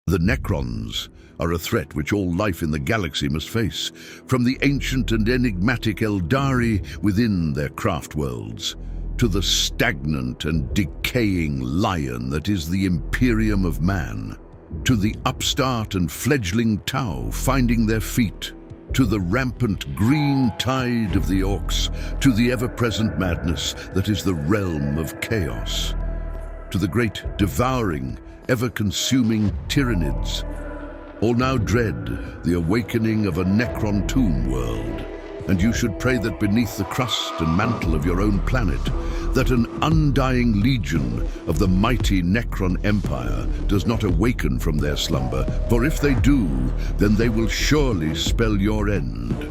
The Necrons are a threat which all life in the galaxy must face, from the ancient and enigmatic Eldari within their craft worlds, to the stagnant and decaying lion that is the Imperium of Man, to the upstart and fledgling Tau finding their feet, to the rampant green tide of the Orcs, to the ever-present madness that is the realm of chaos, to the great devouring, ever-consuming Tyranids. All now dread the awakening of a Necron tomb world, and you should pray that beneath the crust and mantle of your own planet, that an undying legion of the mighty Necron Empire does not awaken from their slumber, for if they do, then they will surely spell your end.